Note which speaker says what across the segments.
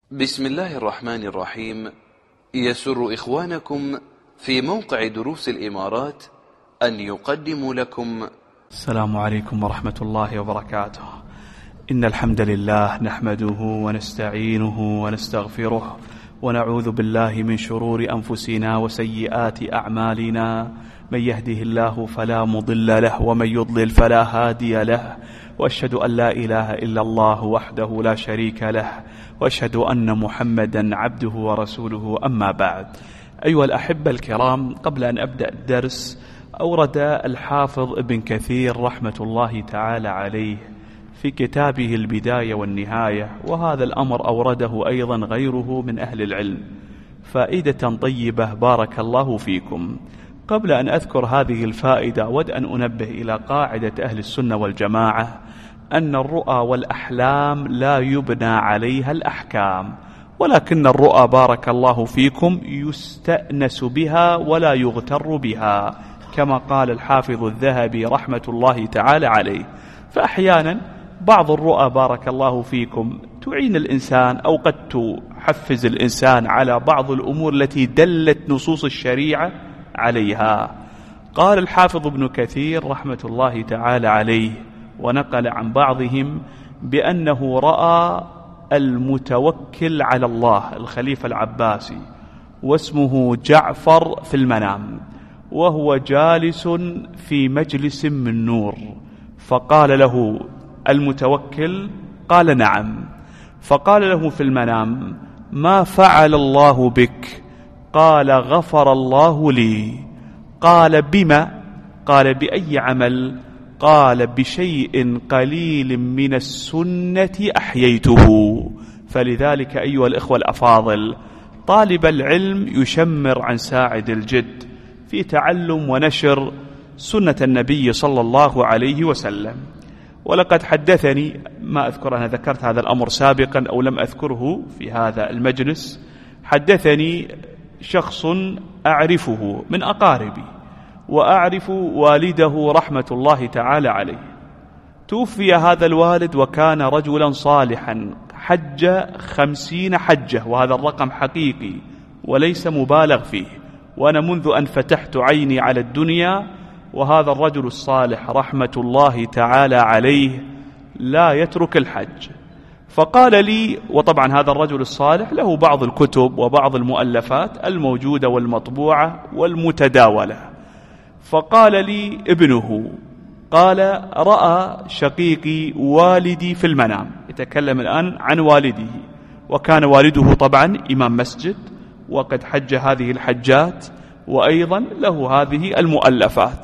Speaker 1: بسم الله الرحمن الرحيم. يسر إخوانكم في موقع دروس الإمارات أن يقدموا لكم
Speaker 2: السلام عليكم ورحمة الله وبركاته. إن الحمد لله نحمده ونستعينه ونستغفره ونعوذ بالله من شرور أنفسنا وسيئات أعمالنا. من يهده الله فلا مضل له ومن يضلل فلا هادي له، وأشهد أن لا إله إلا الله وحده لا شريك له، وأشهد أن محمدا عبده ورسوله. أما بعد، أيها الأحبة الكرام، قبل أن أبدأ الدرس، أورد الحافظ ابن كثير رحمة الله تعالى عليه في كتابه البداية والنهاية، وهذا الأمر أورده أيضا غيره من أهل العلم، فائدة طيبة بارك الله فيكم. قبل أن أذكر هذه الفائدة أود أن أنبه إلى قاعدة أهل السنة والجماعة أن الرؤى والأحلام لا يبنى عليها الأحكام، ولكن الرؤى بارك الله فيكم يستأنس بها ولا يغتر بها، كما قال الحافظ الذهبي رحمة الله تعالى عليه. فأحيانا بعض الرؤى بارك الله فيكم تعين الإنسان أو قد تحفز الإنسان على بعض الأمور التي دلت نصوص الشريعة عليها. قال الحافظ ابن كثير رحمة الله تعالى عليه ونقل عن بعضهم بأنه رأى المتوكل على الله الخليفة العباسي واسمه جعفر في المنام، وهو جالس في مجلس من نور، فقال له المتوكل، قال نعم، فقال له في المنام: ما فعل الله بك؟ قال: غفر الله لي. قال: بما؟ قال: بأي عمل؟ قال: بشيء قليل من السنة أحييته. فلذلك أيها الإخوة الأفاضل، طالب العلم يشمر عن ساعد الجد في تعلم ونشر سنة النبي صلى الله عليه وسلم. ولقد حدثني، ما أذكر أنا ذكرت هذا الأمر سابقا أو لم أذكره في هذا المجلس، حدثني شخص أعرفه من أقاربي وأعرف والده رحمة الله تعالى عليه. توفي هذا الوالد وكان رجلا صالحا، حج 50 حجة، وهذا الرقم حقيقي وليس مبالغ فيه، وأنا منذ أن فتحت عيني على الدنيا وهذا الرجل الصالح رحمة الله تعالى عليه لا يترك الحج. فقال لي، وطبعا هذا الرجل الصالح له بعض الكتب وبعض المؤلفات الموجودة والمطبوعة والمتداولة، فقال لي ابنه، قال: رأى شقيقي والدي في المنام، يتكلم الآن عن والده، وكان والده طبعا إمام مسجد وقد حج هذه الحجات وأيضا له هذه المؤلفات.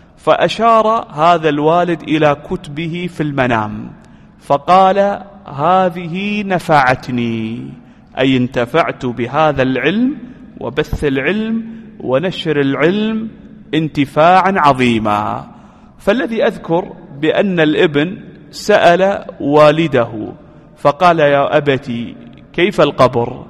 Speaker 2: فأشار هذا الوالد إلى كتبه في المنام فقال: هذه نفعتني، أي انتفعت بهذا العلم وبث العلم ونشر العلم انتفاعا عظيما. فالذي أذكر بأن الابن سأل والده فقال: يا أبتي كيف القبر؟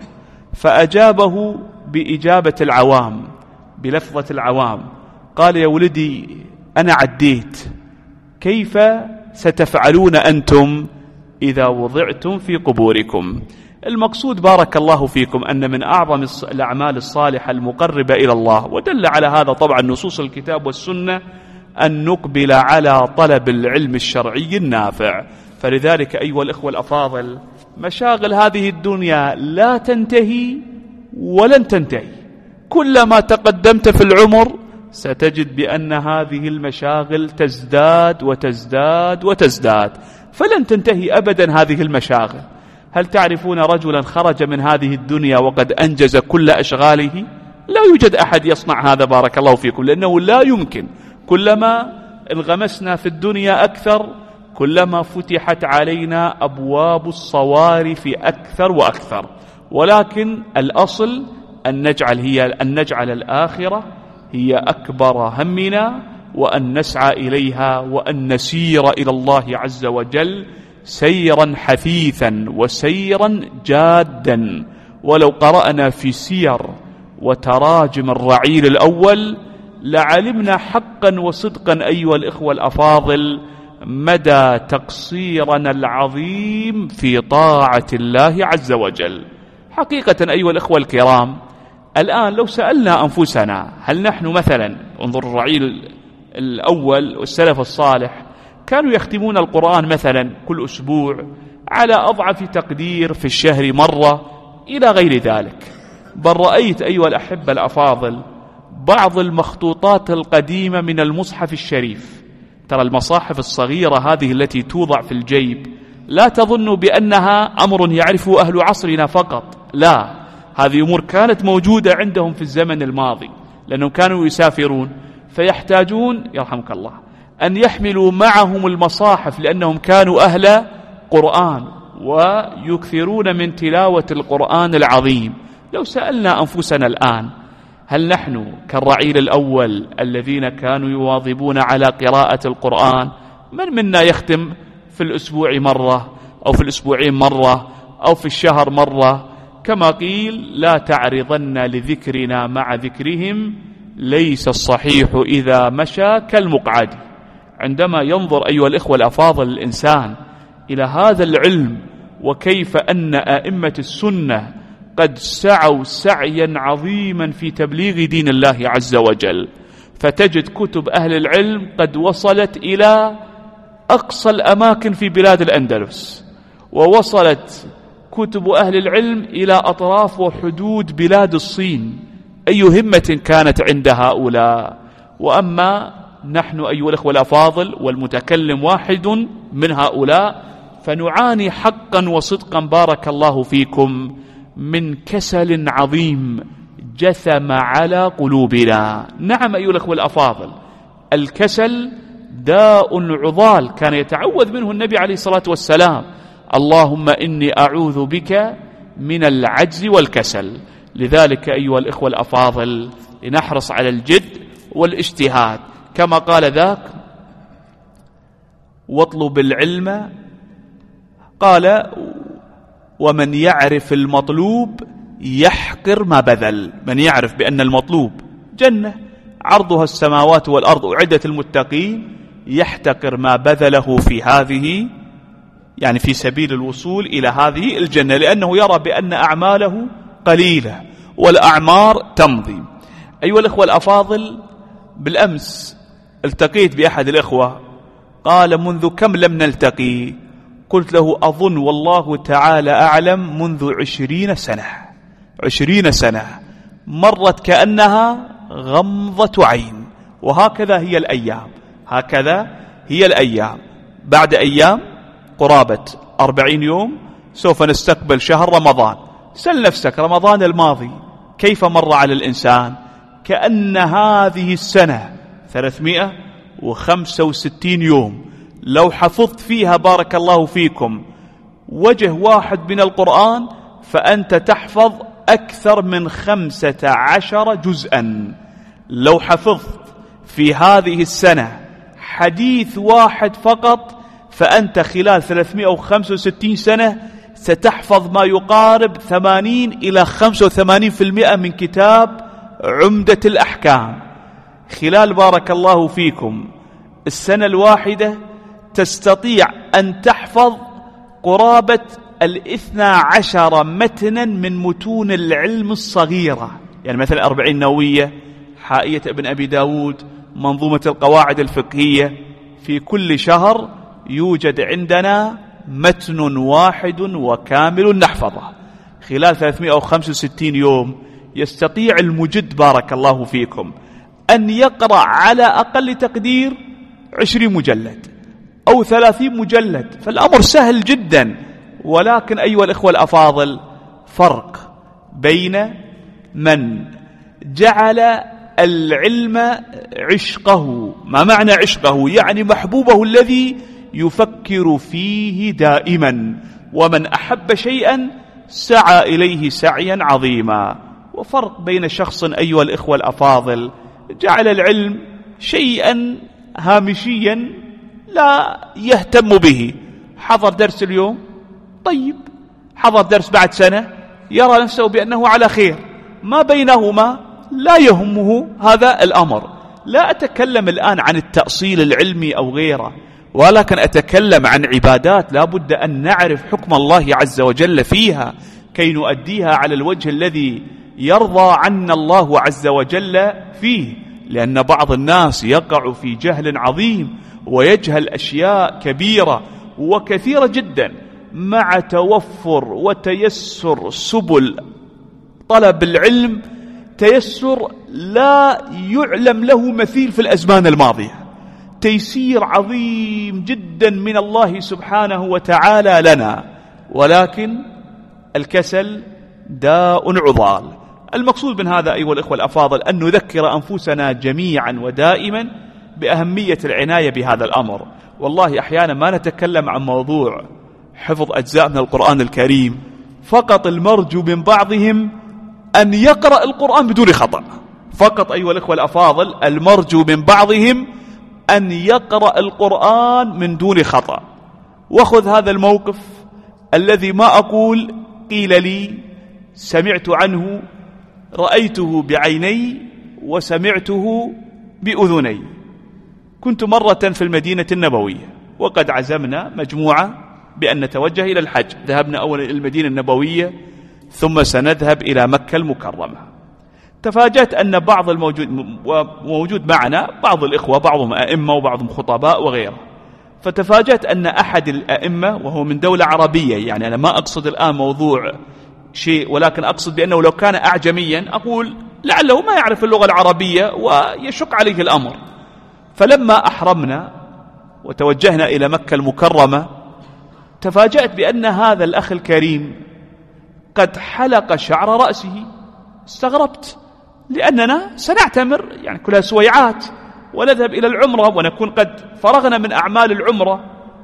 Speaker 2: فأجابه بإجابة العوام، بلفظة العوام، قال: يا ولدي أنا عديت، كيف ستفعلون أنتم إذا وضعتم في قبوركم؟ المقصود بارك الله فيكم أن من أعظم الأعمال الصالحة المقربة إلى الله، ودل على هذا طبعا نصوص الكتاب والسنة، أن نقبل على طلب العلم الشرعي النافع. فلذلك أيها الإخوة الأفاضل، مشاغل هذه الدنيا لا تنتهي ولن تنتهي، كلما تقدمت في العمر ستجد بأن هذه المشاغل تزداد وتزداد وتزداد، فلن تنتهي أبدا هذه المشاغل. هل تعرفون رجلا خرج من هذه الدنيا وقد أنجز كل أشغاله؟ لا يوجد أحد يصنع هذا بارك الله فيكم، لأنه لا يمكن. كلما انغمسنا في الدنيا أكثر كلما فتحت علينا أبواب الصوارف أكثر وأكثر، ولكن الأصل أن نجعل الآخرة هي أكبر همنا، وأن نسعى إليها، وأن نسير إلى الله عز وجل سيرا حثيثا وسيرا جادا. ولو قرأنا في سير وتراجم الرعيل الأول لعلمنا حقا وصدقا أيها الإخوة الأفاضل مدى تقصيرنا العظيم في طاعة الله عز وجل. حقيقة أيها الإخوة الكرام، الآن لو سألنا أنفسنا هل نحن مثلا، انظر الرعيل الأول والسلف الصالح كانوا يختمون القرآن مثلا كل أسبوع، على أضعف تقدير في الشهر مرة، إلى غير ذلك. بل رأيت أيها الأحبة الأفاضل بعض المخطوطات القديمة من المصحف الشريف. ترى المصاحف الصغيرة هذه التي توضع في الجيب لا تظن بأنها أمر يعرفه أهل عصرنا فقط، لا، هذه أمور كانت موجودة عندهم في الزمن الماضي، لأنهم كانوا يسافرون فيحتاجون يرحمك الله أن يحملوا معهم المصاحف، لأنهم كانوا أهل قرآن ويكثرون من تلاوة القرآن العظيم. لو سألنا أنفسنا الآن هل نحن كالرعيل الأول الذين كانوا يواظبون على قراءة القرآن؟ من منا يختم في الأسبوع مرة أو في الأسبوعين مرة أو في الشهر مرة؟ كما قيل لا تعرضن لذكرنا مع ذكرهم، ليس الصحيح إذا مشى كالمقعد. عندما ينظر أيها الإخوة الأفاضل الإنسان إلى هذا العلم، وكيف أن أئمة السنة قد سعوا سعيا عظيما في تبليغ دين الله عز وجل، فتجد كتب أهل العلم قد وصلت إلى أقصى الأماكن في بلاد الأندلس، ووصلت كتب أهل العلم إلى أطراف وحدود بلاد الصين. أي همة كانت عند هؤلاء! وأما نحن أيها الأخوة الأفاضل والمتكلم واحد من هؤلاء، فنعاني حقا وصدقا بارك الله فيكم من كسل عظيم جثم على قلوبنا. نعم أيها الأخوة الأفاضل، الكسل داء عضال كان يتعوذ منه النبي عليه الصلاة والسلام: اللهم إني أعوذ بك من العجز والكسل. لذلك أيها الإخوة الأفاضل لنحرص على الجد والاجتهاد، كما قال ذاك: واطلب العلم، قال: ومن يعرف المطلوب يحقر ما بذل. من يعرف بأن المطلوب جنة عرضها السماوات والأرض أعدت المتقين يحتقر ما بذله في هذه، يعني في سبيل الوصول إلى هذه الجنة، لأنه يرى بأن أعماله قليلة والأعمار تمضي. أيها الأخوة الأفاضل، بالأمس التقيت بأحد الإخوة قال: منذ كم لم نلتقي؟ قلت له: أظن والله تعالى أعلم منذ 20 سنة. 20 سنة مرت كأنها غمضة عين. وهكذا هي الأيام، هكذا هي الأيام. بعد أيام قرابة 40 يوم سوف نستقبل شهر رمضان. سل نفسك رمضان الماضي كيف مر على الإنسان؟ كأن هذه السنة 365 يوم لو حفظت فيها بارك الله فيكم وجه واحد من القرآن فأنت تحفظ أكثر من 15 جزءا. لو حفظت في هذه السنة حديث واحد فقط فأنت خلال 365 سنة ستحفظ ما يقارب 80 إلى 85% من كتاب عمدة الأحكام. خلال بارك الله فيكم السنة الواحدة تستطيع أن تحفظ قرابة 12 متنا من متون العلم الصغيرة، يعني مثل 40 نووية، حائية ابن أبي داود، منظومة القواعد الفقهية. في كل شهر يوجد عندنا متن واحد وكامل نحفظه. خلال 365 يوم يستطيع المجد بارك الله فيكم أن يقرأ على أقل تقدير 20 مجلد أو 30 مجلد، فالأمر سهل جدا. ولكن أيها الإخوة الأفاضل، فرق بين من جعل العلم عشقه. ما معنى عشقه؟ يعني محبوبه الذي يفكر فيه دائما، ومن أحب شيئا سعى إليه سعيا عظيما. وفرق بين شخص أيها الإخوة الأفاضل جعل العلم شيئا هامشيا لا يهتم به. حضر درس اليوم طيب، حضر درس بعد سنة يرى نفسه بأنه على خير، ما بينهما لا يهمه هذا الأمر. لا أتكلم الآن عن التأصيل العلمي أو غيره، ولكن أتكلم عن عبادات لا بد أن نعرف حكم الله عز وجل فيها. كي نؤديها على الوجه الذي يرضى عنا الله عز وجل فيه، لأن بعض الناس يقع في جهل عظيم ويجهل أشياء كبيرة وكثيرة جدا، مع توفر وتيسر سبل طلب العلم، تيسر لا يعلم له مثيل في الأزمان الماضية، تيسير عظيم جدا من الله سبحانه وتعالى لنا، ولكن الكسل داء عضال. المقصود من هذا أيها الإخوة الأفاضل أن نذكر أنفسنا جميعا ودائما بأهمية العناية بهذا الأمر. والله أحيانا ما نتكلم عن موضوع حفظ أجزاء من القرآن الكريم، فقط المرجو من بعضهم أن يقرأ القرآن بدون خطأ، فقط أيها الإخوة الأفاضل المرجو من بعضهم أن يقرأ القرآن من دون خطأ. وخذ هذا الموقف الذي ما أقول قيل لي، سمعت عنه، رأيته بعيني وسمعته بأذني. كنت مرة في المدينة النبوية وقد عزمنا مجموعة بأن نتوجه إلى الحج، ذهبنا أولا إلى المدينة النبوية ثم سنذهب إلى مكة المكرمة. تفاجأت أن بعض موجود معنا بعض الإخوة، بعضهم أئمة وبعضهم خطباء وغيره، فتفاجأت أن أحد الأئمة وهو من دولة عربية، يعني أنا ما أقصد الآن موضوع شيء، ولكن أقصد بأنه لو كان أعجميا أقول لعله ما يعرف اللغة العربية ويشق عليه الأمر. فلما أحرمنا وتوجهنا إلى مكة المكرمة تفاجأت بأن هذا الأخ الكريم قد حلق شعر رأسه. استغربت لأننا سنعتمر يعني كلها سويعات ونذهب إلى العمرة ونكون قد فرغنا من أعمال العمرة،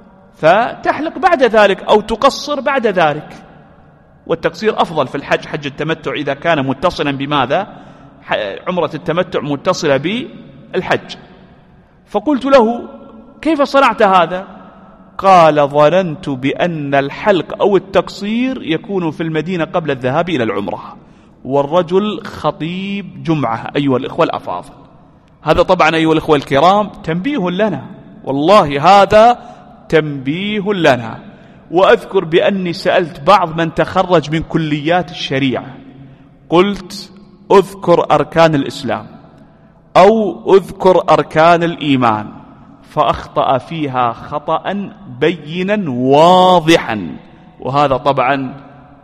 Speaker 2: فتحلق بعد ذلك أو تقصر بعد ذلك، والتقصير أفضل في الحج، حج التمتع إذا كان متصلا بماذا؟ عمرة التمتع متصلة بالحج. فقلت له كيف صنعت هذا؟ قال ظننت بأن الحلق أو التقصير يكون في المدينة قبل الذهاب إلى العمرة، والرجل خطيب جمعة أيها الإخوة الأفاضل. هذا طبعا أيها الإخوة الكرام تنبيه لنا، والله هذا تنبيه لنا. وأذكر بأني سألت بعض من تخرج من كليات الشريعة، قلت أذكر أركان الإسلام أو أذكر أركان الإيمان، فأخطأ فيها خطأ بينا واضحا، وهذا طبعا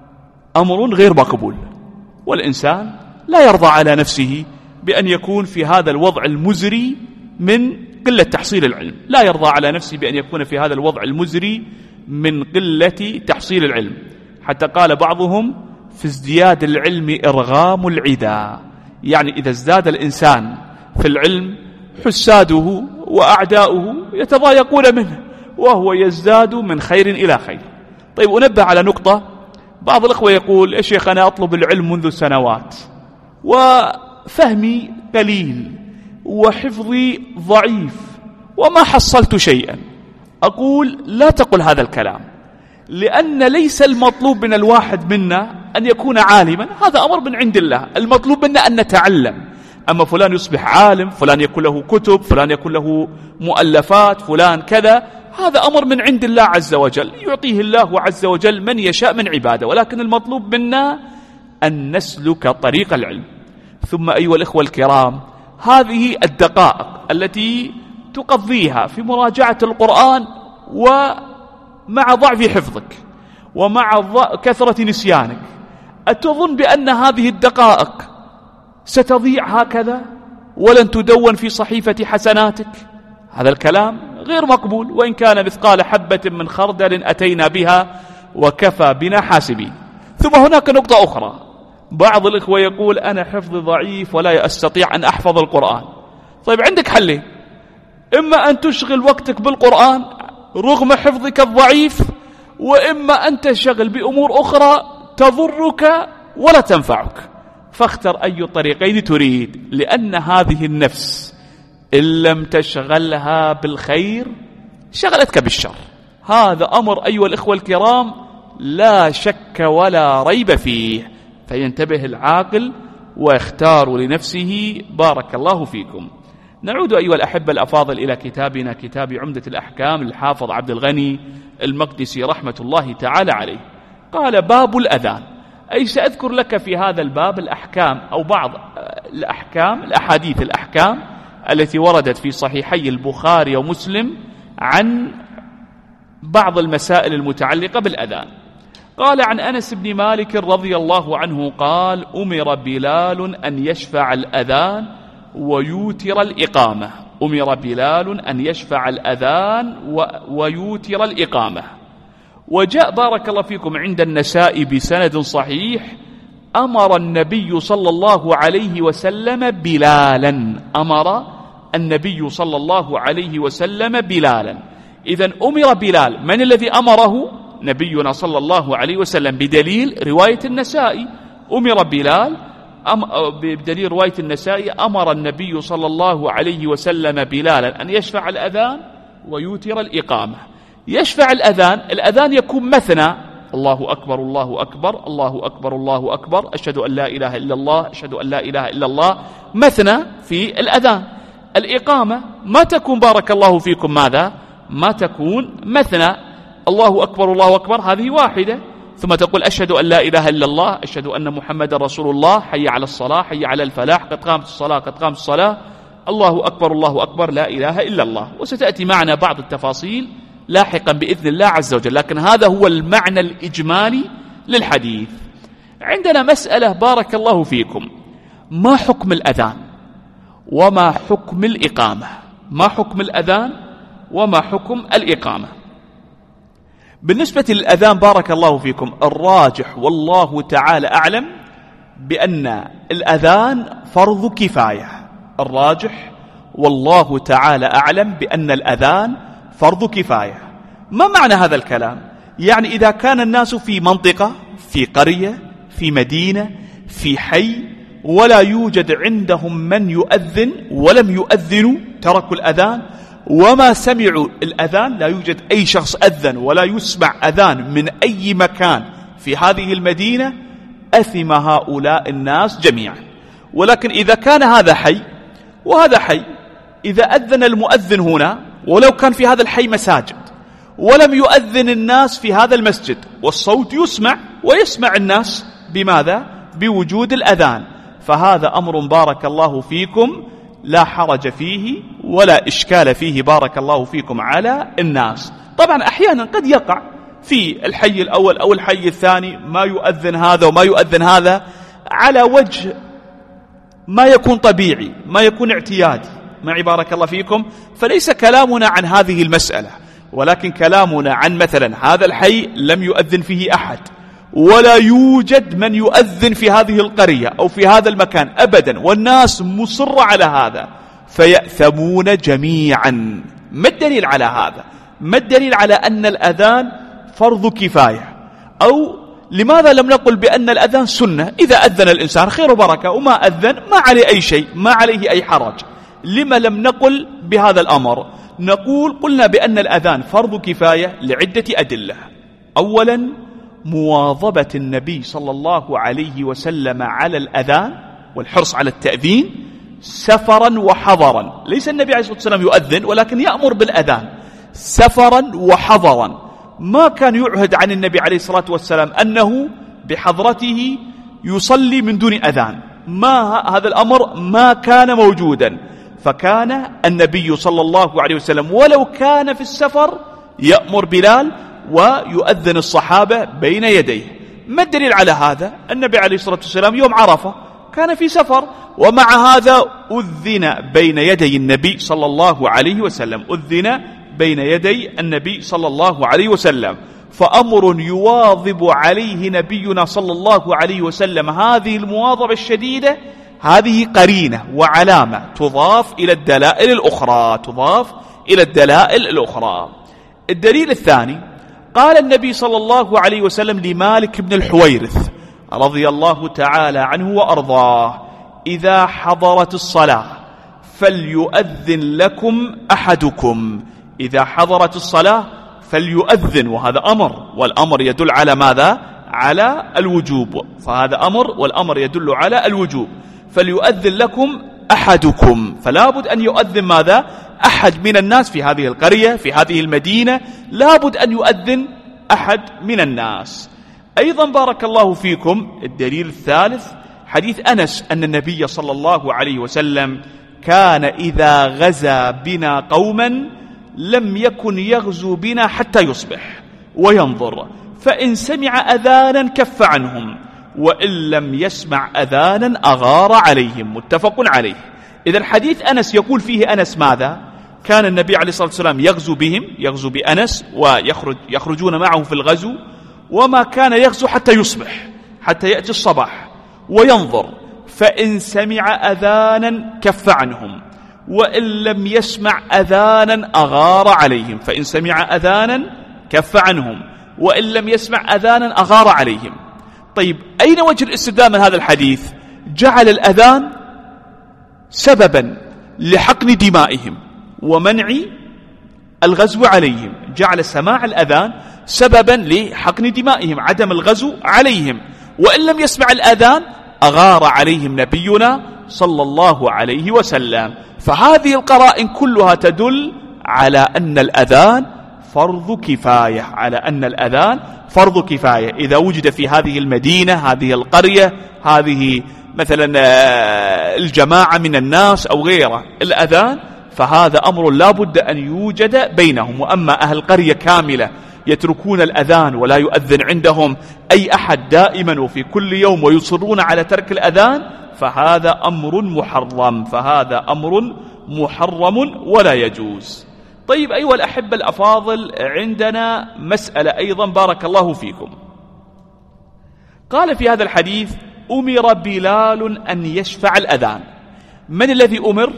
Speaker 2: أمر غير مقبول، والإنسان لا يرضى على نفسه بأن يكون في هذا الوضع المزري من قلة تحصيل العلم، لا يرضى على نفسه بأن يكون في هذا الوضع المزري من قلة تحصيل العلم. حتى قال بعضهم في ازدياد العلم إرغام العدا، يعني إذا ازداد الإنسان في العلم حساده وأعداؤه يتضايقون منه، وهو يزداد من خير إلى خير. طيب أنبه على نقطة، بعض الأخوة يقول يا شيخ أنا أطلب العلم منذ سنوات وفهمي قليل وحفظي ضعيف وما حصلت شيئا. أقول لا تقل هذا الكلام، لأن ليس المطلوب من الواحد منا أن يكون عالما، هذا أمر من عند الله، المطلوب منا أن نتعلم. أما فلان يصبح عالم، فلان يكون له كتب، فلان يكون له مؤلفات، فلان كذا، هذا أمر من عند الله عز وجل، يعطيه الله عز وجل من يشاء من عباده، ولكن المطلوب منا أن نسلك طريق العلم. ثم أيها الإخوة الكرام، هذه الدقائق التي تقضيها في مراجعة القرآن ومع ضعف حفظك ومع كثرة نسيانك، أتظن بأن هذه الدقائق ستضيع هكذا ولن تدون في صحيفة حسناتك؟ هذا الكلام غير مقبول، وإن كان مثقال حبة من خردل أتينا بها وكفى بنا حاسبين. ثم هناك نقطة أخرى، بعض الإخوة يقول أنا حفظي ضعيف ولا أستطيع أن أحفظ القرآن. طيب عندك حلين، إما أن تشغل وقتك بالقرآن رغم حفظك الضعيف، وإما أن تشغل بأمور أخرى تضرك ولا تنفعك، فاختر أي الطريقين تريد، لأن هذه النفس إن لم تشغلها بالخير شغلتك بالشر. هذا أمر أيها الإخوة الكرام لا شك ولا ريب فيه، فينتبه العاقل ويختار لنفسه. بارك الله فيكم. نعود أيها الأحبة الأفاضل إلى كتابنا، كتاب عمدة الأحكام للحافظ عبد الغني المقدسي رحمة الله تعالى عليه. قال باب الأذان. أي سأذكر لك في هذا الباب الأحكام أو بعض الأحكام التي وردت في صحيحي البخاري ومسلم عن بعض المسائل المتعلقة بالأذان. قال عن أنس بن مالك رضي الله عنه قال: أمر بلال أن يشفع الأذان ويوتر الإقامة. أمر بلال أن يشفع الأذان ويوتر الإقامة. وجاء بارك الله فيكم عند النسائي بسند صحيح: أمر النبي صلى الله عليه وسلم بلالا. أمر النبي صلى الله عليه وسلم بلالا. إذن أمر بلال، من الذي أمره؟ نبينا صلى الله عليه وسلم، بدليل رواية النسائي. أمر بلال بدليل رواية النسائي: أمر النبي صلى الله عليه وسلم بلالا أن يشفع الأذان ويوتر الإقامة. يشفع الأذان يكون مثنى: الله أكبر الله أكبر الله أكبر الله أكبر، أشهد أن لا إله إلا الله أشهد أن لا إله إلا الله، مثنى في الأذان. الإقامة ما تكون بارك الله فيكم ماذا؟ ما تكون مثنى، الله أكبر الله أكبر هذه واحدة، ثم تقول أشهد أن لا إله إلا الله أشهد أن محمد رسول الله، حي على الصلاة حي على الفلاح، قد قامت الصلاة قد قامت الصلاة، الله أكبر لا إله إلا الله. وستأتي معنا بعض التفاصيل لاحقا بإذن الله عز وجل، لكن هذا هو المعنى الإجمالي للحديث. عندنا مسألة بارك الله فيكم: ما حكم الأذان وما حكم الإقامة؟ ما حكم الأذان وما حكم الإقامة؟ بالنسبة للأذان بارك الله فيكم، الراجح والله تعالى أعلم بأن الأذان فرض كفاية. الراجح والله تعالى أعلم بأن الأذان فرض كفاية. ما معنى هذا الكلام؟ يعني إذا كان الناس في منطقة، في قرية، في مدينة، في حي، ولا يوجد عندهم من يؤذن ولم يؤذنوا، تركوا الأذان وما سمعوا الأذان، لا يوجد أي شخص أذن ولا يسمع أذان من أي مكان في هذه المدينة، أثم هؤلاء الناس جميعا. ولكن إذا كان هذا حي وهذا حي، إذا أذن المؤذن هنا ولو كان في هذا الحي مساجد ولم يؤذن الناس في هذا المسجد، والصوت يسمع ويسمع الناس بماذا؟ بوجود الأذان، فهذا أمر بارك الله فيكم لا حرج فيه ولا إشكال فيه بارك الله فيكم على الناس. طبعا أحيانا قد يقع في الحي الأول أو الحي الثاني ما يؤذن هذا وما يؤذن هذا على وجه ما يكون طبيعي، ما يكون اعتيادي معي بارك الله فيكم، فليس كلامنا عن هذه المسألة، ولكن كلامنا عن مثلا هذا الحي لم يؤذن فيه أحد ولا يوجد من يؤذن في هذه القرية أو في هذا المكان أبدا، والناس مصرة على هذا، فيأثمون جميعا. ما الدليل على هذا؟ ما الدليل على أن الأذان فرض كفاية؟ أو لماذا لم نقل بأن الأذان سنة؟ إذا أذن الإنسان خير وبركة، وما أذن ما عليه أي شيء، ما عليه أي حرج. لما لم نقل بهذا الأمر؟ قلنا بأن الأذان فرض كفاية لعدة أدلة. أولا، مواظبة النبي صلى الله عليه وسلم على الأذان والحرص على التأذين سفرا وحضرا. ليس النبي عليه الصلاة والسلام يؤذن، ولكن يأمر بالأذان سفرا وحضرا. ما كان يعهد عن النبي عليه الصلاة والسلام أنه بحضرته يصلي من دون أذان، هذا الأمر ما كان موجودا، فكان النبي صلى الله عليه وسلم ولو كان في السفر يأمر بلال ويؤذن الصحابة بين يديه. ما الدليل على هذا؟ النبي عليه الصلاة والسلام يوم عرفة كان في سفر، ومع هذا أذن بين يدي النبي صلى الله عليه وسلم، أذن بين يدي النبي صلى الله عليه وسلم. فأمر يواظب عليه نبينا صلى الله عليه وسلم، هذه المواظبة الشديدة هذه قرينة وعلامة تضاف إلى الدلائل الأخرى. الدليل الثاني، قال النبي صلى الله عليه وسلم لمالك بن الحويرث رضي الله تعالى عنه وأرضاه: إذا حضرت الصلاة فليؤذن لكم أحدكم. إذا حضرت الصلاة فليؤذن، وهذا أمر، والأمر يدل على ماذا؟ على الوجوب، فهذا أمر والأمر يدل على الوجوب. فليؤذن لكم أحدكم، فلا بد أن يؤذن ماذا؟ أحد من الناس في هذه القرية في هذه المدينة، لا بد أن يؤذن أحد من الناس. أيضا بارك الله فيكم الدليل الثالث حديث أنس أن النبي صلى الله عليه وسلم كان إذا غزا بنا قوما لم يكن يغزو بنا حتى يصبح وينظر، فإن سمع أذانا كف عنهم، وإن لم يسمع أذانا أغار عليهم. متفق عليه. إذا حديث أنس يقول فيه أنس ماذا؟ كان النبي عليه الصلاة والسلام يغزو بهم، يغزو بأنس ويخرجون معه في الغزو، وما كان يغزو حتى يصبح، حتى يأتي الصباح وينظر، فإن سمع أذانا كف عنهم، وإن لم يسمع أذانا أغار عليهم. فإن سمع أذانا كف عنهم، وإن لم يسمع أذانا أغار عليهم. طيب أين وجه الاستدلال من هذا الحديث؟ جعل الأذان سببا لحقن دمائهم ومنع الغزو عليهم، جعل سماع الأذان سببا لحقن دمائهم، عدم الغزو عليهم. وإن لم يسمع الأذان أغار عليهم نبينا صلى الله عليه وسلم. فهذه القرائن كلها تدل على أن الأذان فرض كفاية، على أن الأذان فرض كفاية. إذا وجد في هذه المدينة، هذه القرية، هذه مثلا الجماعة من الناس أو غيره الأذان، فهذا أمر لا بد أن يوجد بينهم. وأما أهل قرية كاملة يتركون الأذان ولا يؤذن عندهم أي أحد دائما وفي كل يوم ويصرون على ترك الأذان، فهذا أمر محرم، فهذا أمر محرم ولا يجوز. طيب أيها الأحبة الأفاضل، عندنا مسألة أيضا بارك الله فيكم. قال في هذا الحديث: أمر بلال أن يشفع الأذان. من الذي أمر؟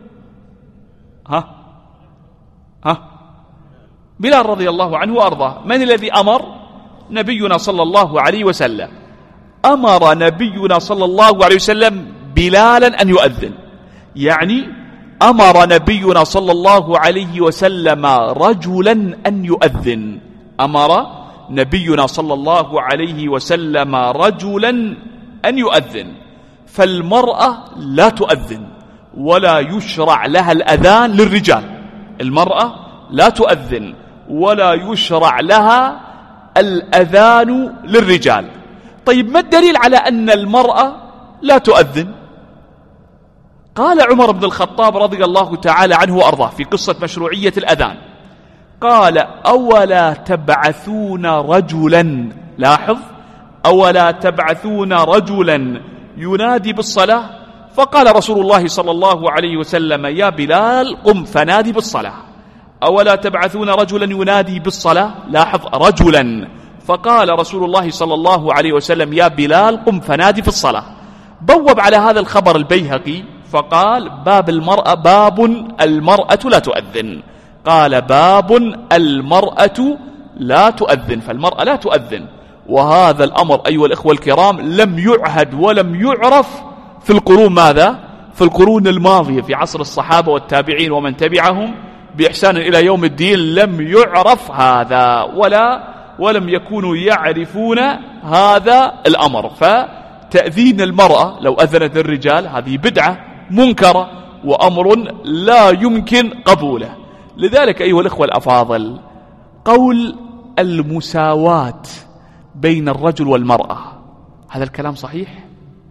Speaker 2: بلال رضي الله عنه وأرضاه. من الذي أمر؟ نبينا صلى الله عليه وسلم. أمر نبينا صلى الله عليه وسلم بلالا أن يؤذن، يعني أمر نبينا صلى الله عليه وسلم رجلا أن يؤذن. أمر نبينا صلى الله عليه وسلم رجلا أن يؤذن. فالمرأة لا تؤذن ولا يشرع لها الأذان للرجال. المرأة لا تؤذن ولا يشرع لها الأذان للرجال. طيب ما الدليل على أن المرأة لا تؤذن؟ قال عمر بن الخطاب رضي الله تعالى عنه وأرضاه في قصة مشروعية الأذان، قال: أولا تبعثون رجلا، لاحظ، أولا تبعثون رجلا ينادي بالصلاة؟ فقال رسول الله صلى الله عليه وسلم: يا بلال قم فنادي بالصلاة. أولا تبعثون رجلا ينادي بالصلاة؟ لاحظ، رجلا. فقال رسول الله صلى الله عليه وسلم: يا بلال قم فنادي في الصلاة. بوب على هذا الخبر البيهقي فقال: باب المرأة، باب المرأة لا تؤذن. قال: باب المرأة لا تؤذن، فالمرأة لا تؤذن. وهذا الأمر أيها الإخوة الكرام لم يعهد ولم يعرف في القرون ماذا؟ في القرون الماضية، في عصر الصحابة والتابعين ومن تبعهم بإحسان إلى يوم الدين، لم يعرف هذا ولم يكونوا يعرفون هذا الأمر. فتأذين المرأة لو أذنت الرجال هذه بدعة منكرة وأمر لا يمكن قبوله. لذلك أيها الإخوة الأفاضل، قول المساواة بين الرجل والمرأة، هذا الكلام صحيح؟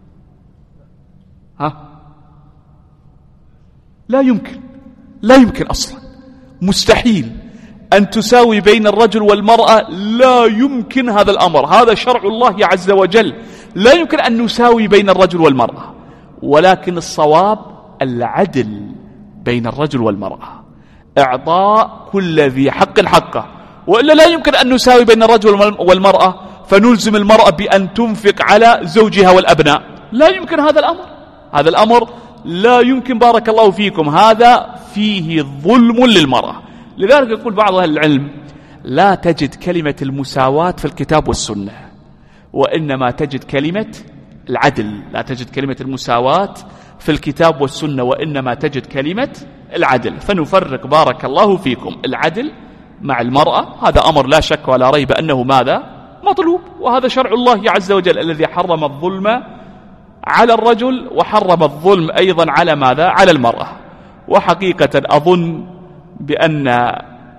Speaker 2: لا يمكن أصلا، مستحيل أن تساوي بين الرجل والمرأة، لا يمكن هذا الأمر، هذا شرع الله عز وجل، لا يمكن أن نساوي بين الرجل والمرأة. ولكن الصواب العدل بين الرجل والمرأة، إعطاء كل ذي حق حقه، وإلا لا يمكن أن نساوي بين الرجل والمرأة فنلزم المرأة بأن تنفق على زوجها والأبناء. لا يمكن هذا الأمر لا يمكن. بارك الله فيكم، هذا فيه ظلم للمرأة. لذلك يقول بعض أهل العلم: لا تجد كلمة المساواة في الكتاب والسنة، وإنما تجد كلمة العدل. لا تجد كلمة المساواة في الكتاب والسنة، وإنما تجد كلمة العدل. فنفرق بارك الله فيكم العدل مع المرأة، هذا أمر لا شك ولا ريب أنه ماذا؟ مطلوب. وهذا شرع الله عز وجل الذي حرم الظلم على الرجل وحرم الظلم أيضا على ماذا؟ على المرأة. وحقيقة أظن بأن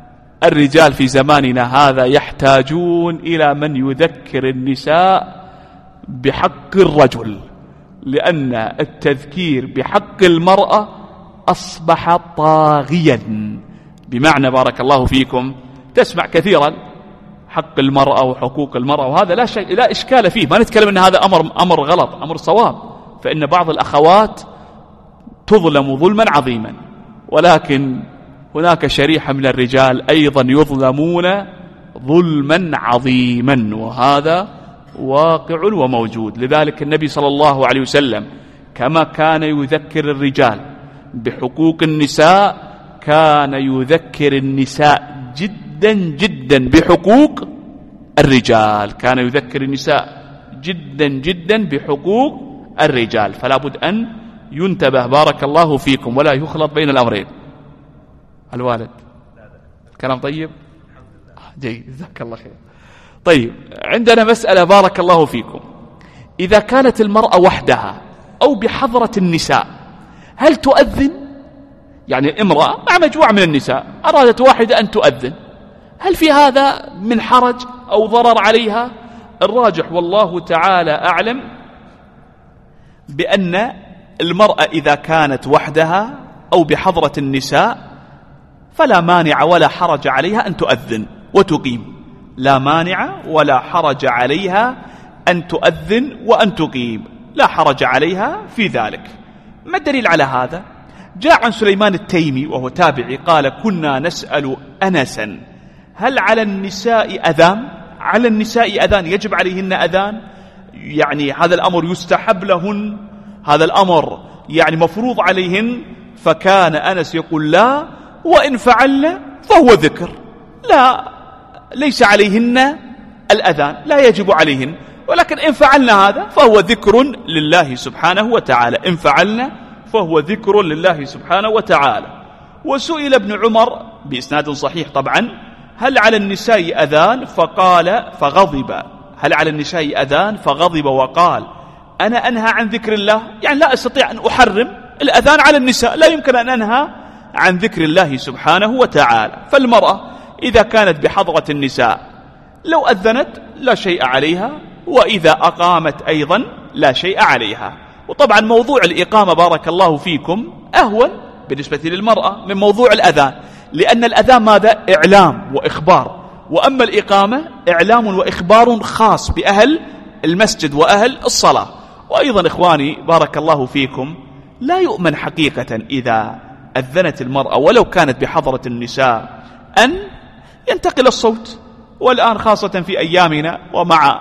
Speaker 2: الرجال في زماننا هذا يحتاجون إلى من يذكر النساء بحق الرجل، لأن التذكير بحق المرأة أصبح طاغيا. بمعنى بارك الله فيكم تسمع كثيرا حق المرأة وحقوق المرأة، وهذا لا إشكال فيه، ما نتكلم أن هذا أمر غلط، أمر صواب، فإن بعض الأخوات تظلم ظلما عظيما، ولكن هناك شريحة من الرجال أيضا يظلمون ظلما عظيما، وهذا واقع وموجود. لذلك النبي صلى الله عليه وسلم كما كان يذكر الرجال بحقوق النساء كان يذكر النساء جدا جدا بحقوق الرجال، كان يذكر النساء جدا جدا بحقوق الرجال. فلا بد أن ينتبه بارك الله فيكم ولا يخلط بين الأمرين. الوالد كلام طيب جيد، جزاك الله خير. طيب، عندنا مسألة بارك الله فيكم، إذا كانت المرأة وحدها أو بحضرة النساء هل تؤذن؟ يعني امرأة مع مجموعة من النساء أرادت واحدة أن تؤذن، هل في هذا من حرج أو ضرر عليها؟ الراجح والله تعالى أعلم بأن المرأة إذا كانت وحدها أو بحضرة النساء فلا مانع ولا حرج عليها أن تؤذن وتقيم، لا مانع ولا حرج عليها أن تؤذن وأن تقيم، لا حرج عليها في ذلك. ما الدليل على هذا؟ جاء عن سليمان التيمي وهو تابعي قال: كنا نسأل أنسا هل على النساء أذان؟ على النساء أذان، يجب عليهن أذان؟ يعني هذا الأمر يستحب لهن؟ هذا الأمر يعني مفروض عليهن؟ فكان أنس يقول: لا، وإن فعلن فهو ذكر، لا، ليس عليهن الأذان، لا يجب عليهن، ولكن إن فعلنا هذا فهو ذكر لله سبحانه وتعالى، إن فعلنا فهو ذكر لله سبحانه وتعالى. وسئل ابن عمر بإسناد صحيح طبعا: هل على النساء أذان؟ فقال فغضب، هل على النساء أذان؟ فغضب وقال: أنا أنهى عن ذكر الله، يعني لا أستطيع أن أحرم الأذان على النساء، لا يمكن أن أنهى عن ذكر الله سبحانه وتعالى. فالمرأة إذا كانت بحضرة النساء لو أذنت لا شيء عليها، وإذا أقامت أيضا لا شيء عليها. وطبعا موضوع الإقامة بارك الله فيكم أهون بالنسبة للمرأة من موضوع الأذان، لأن الأذان ماذا؟ إعلام وإخبار، وأما الإقامة إعلام وإخبار خاص بأهل المسجد وأهل الصلاة. وأيضا إخواني بارك الله فيكم لا يؤمن حقيقة إذا أذنت المرأة ولو كانت بحضرة النساء أن ينتقل الصوت، والآن خاصة في أيامنا ومع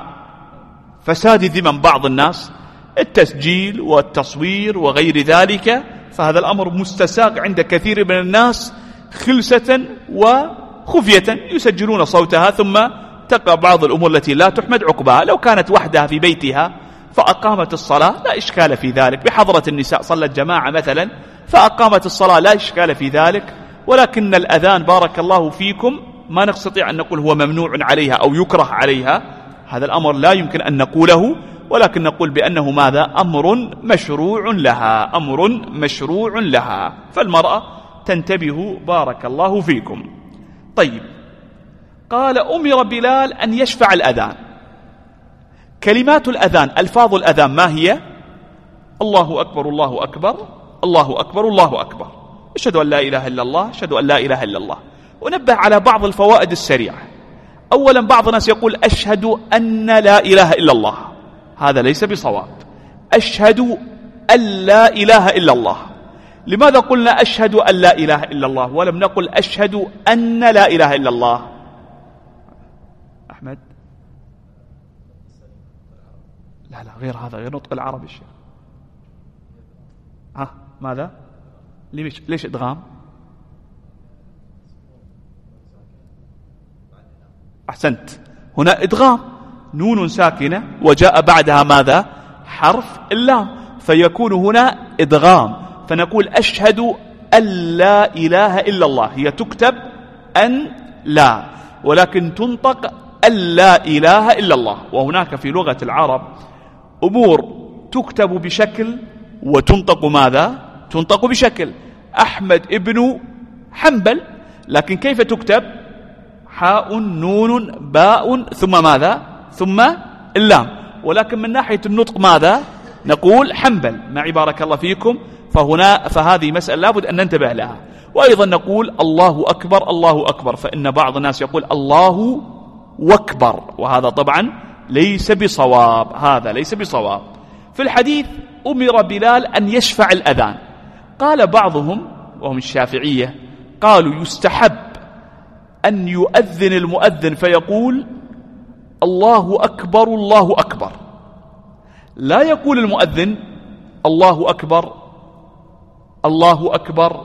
Speaker 2: فساد ذمم بعض الناس التسجيل والتصوير وغير ذلك، فهذا الأمر مستساغ عند كثير من الناس خلسة وخفية، يسجلون صوتها ثم تقع بعض الأمور التي لا تحمد عقبها. لو كانت وحدها في بيتها فأقامت الصلاة لا إشكال في ذلك، بحضرة النساء صلت جماعة مثلا فأقامت الصلاة لا إشكال في ذلك. ولكن الأذان بارك الله فيكم ما نستطيع أن نقول هو ممنوع عليها أو يكره عليها، هذا الأمر لا يمكن أن نقوله، ولكن نقول بأنه ماذا؟ أمر مشروع لها، أمر مشروع لها، فالمرأة تنتبه بارك الله فيكم. طيب، قال: أمر بلال أن يشفع الأذان. كلمات الأذان، ألفاظ الأذان ما هي؟ الله أكبر الله أكبر الله أكبر الله أكبر، أشهد أن لا إله إلا الله، أشهد أن لا إله إلا الله. ونبه على بعض الفوائد السريعة. أولا، بعض الناس يقول أشهد أن لا إله إلا الله، هذا ليس بصواب، أشهد أن لا إله إلا الله. لماذا قلنا أشهد أن لا إله إلا الله ولم نقل أشهد أن لا إله إلا الله؟ أحمد، لا غير هذا، غير نطق العربي الشيء. ماذا؟ ليش إدغام؟ أحسنت، هنا إدغام، نون ساكنة وجاء بعدها ماذا؟ حرف اللام، فيكون هنا إدغام، فنقول أشهد أن لا إله إلا الله، هي تكتب أن لا ولكن تنطق أن لا إله إلا الله. وهناك في لغة العرب أمور تكتب بشكل وتنطق ماذا؟ تنطق بشكل. أحمد ابن حنبل، لكن كيف تكتب؟ حاء نون باء ثم ماذا؟ ثم اللام. ولكن من ناحية النطق ماذا؟ نقول حنبل. معي بارك الله فيكم. فهذه مسألة لابد أن ننتبه لها. وأيضا نقول الله أكبر الله أكبر، فإن بعض الناس يقول الله أكبر، وهذا طبعا ليس بصواب، هذا ليس بصواب. في الحديث أمر بلال أن يشفع الأذان. قال بعضهم وهم الشافعية قالوا يستحب أن يؤذن المؤذن فيقول الله أكبر الله أكبر، لا يقول المؤذن الله أكبر الله أكبر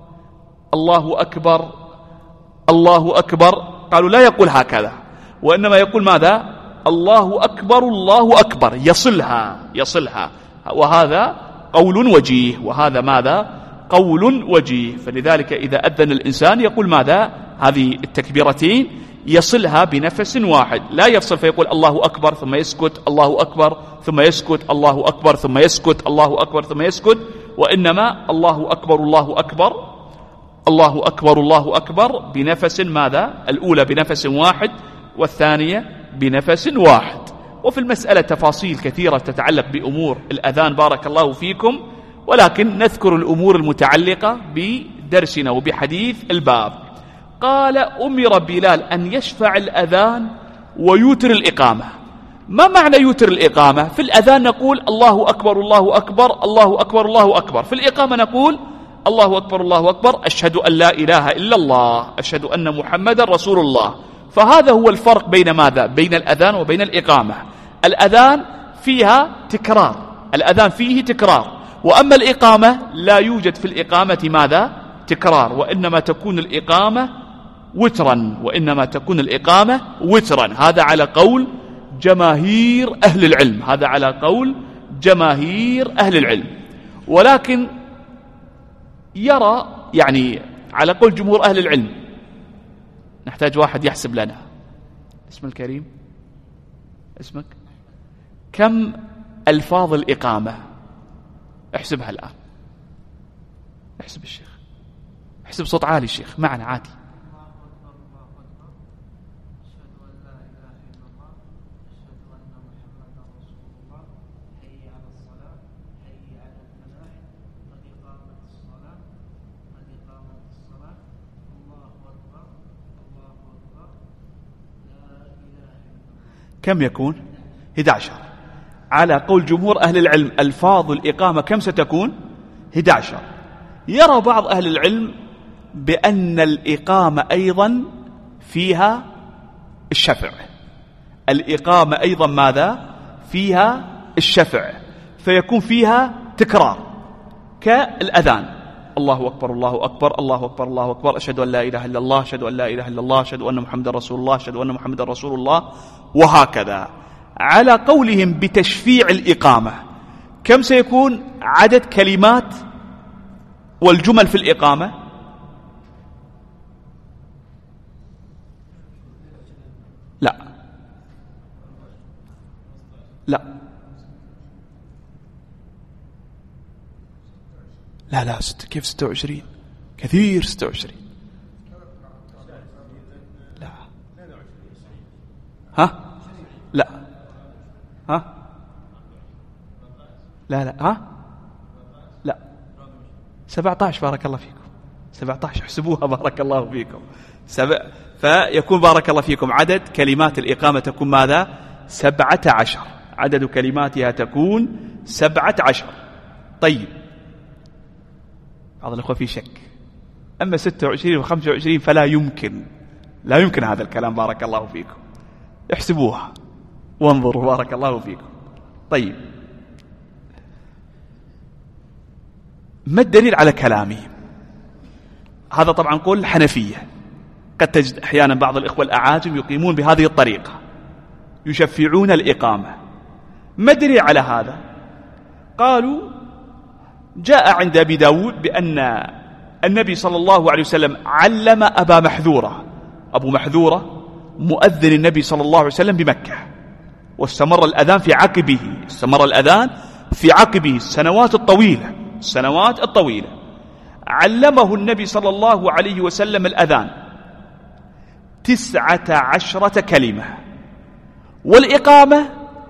Speaker 2: الله أكبر الله أكبر. قالوا لا يقول هكذا، وإنما يقول ماذا؟ الله أكبر الله أكبر، يصلها. وهذا قول وجيه، وهذا ماذا؟ قول وجيه. فلذلك إذا أذن الإنسان يقول ماذا؟ هذه التكبيرتين يصلها بنفس واحد، لا يفصل فيقول الله أكبر ثم يسكت، الله أكبر ثم يسكت، الله أكبر ثم يسكت، الله أكبر ثم يسكت، وإنما الله أكبر الله أكبر الله أكبر الله أكبر بنفس ماذا؟ الأولى بنفس واحد والثانية بنفس واحد. وفي المسألة تفاصيل كثيرة تتعلق بأمور الأذان بارك الله فيكم، ولكن نذكر الأمور المتعلقة بدرسنا وبحديث الباب. قال أمر بلال أن يشفع الأذان ويوتر الإقامة. ما معنى يوتر الإقامة؟ في الأذان نقول الله أكبر الله أكبر الله أكبر الله أكبر، في الإقامة نقول الله أكبر الله أكبر أشهد أن لا إله إلا الله أشهد أن محمد رسول الله. فهذا هو الفرق بين ماذا؟ بين الأذان وبين الإقامة. الأذان فيها تكرار، الأذان فيه تكرار، وأما الإقامة لا يوجد في الإقامة ماذا؟ تكرار، وإنما تكون الإقامة وترا، وإنما تكون الإقامة وترا. هذا على قول جماهير أهل العلم، هذا على قول جماهير أهل العلم. ولكن يرى يعني على قول جمهور أهل العلم، نحتاج واحد يحسب لنا. اسم الكريم اسمك؟ كم ألفاظ الإقامة؟ احسبها الآن، احسب الشيخ، احسب صوت عالي الشيخ معنا عادي. كم يكون؟ 11. على قول جمهور أهل العلم ألفاظ الإقامة كم ستكون؟ 11. يرى بعض أهل العلم بأن الإقامة أيضا فيها الشفع، الإقامة أيضا ماذا؟ فيها الشفع، فيكون فيها تكرار كالأذان الله أكبر الله أكبر الله أكبر الله أكبر أشهد أن لا إله إلا الله أشهد أن لا إله إلا الله أشهد أن محمدا رسول الله أشهد أن محمدا رسول الله، وهكذا. على قولهم بتشفيع الإقامة كم سيكون عدد كلمات والجمل في الإقامة؟ لا لا لا لا كيف 26 كثير 26 لا ها لا ها لا لا ها لا 17 بارك الله فيكم 17 احسبوها بارك الله فيكم فيكون بارك الله فيكم عدد كلمات الإقامة تكون ماذا؟ 17 عدد كلماتها تكون 17. طيب بعض الأخوة في شك، أما 26 و25 فلا يمكن هذا الكلام بارك الله فيكم. احسبوها وانظروا بارك الله فيكم. طيب ما الدليل على كلامي؟ هذا طبعا قول الحنفية. قد تجد أحيانا بعض الإخوة الأعاجم يقيمون بهذه الطريقة، يشفعون الإقامة. ما الدليل على هذا؟ قالوا جاء عند أبي داود بأن النبي صلى الله عليه وسلم علم أبا محذورة. أبو محذورة مؤذن النبي صلى الله عليه وسلم بمكة، واستمر الأذان في عقبه السنوات الطويلة. علمه النبي صلى الله عليه وسلم الأذان 19 كلمة، والإقامة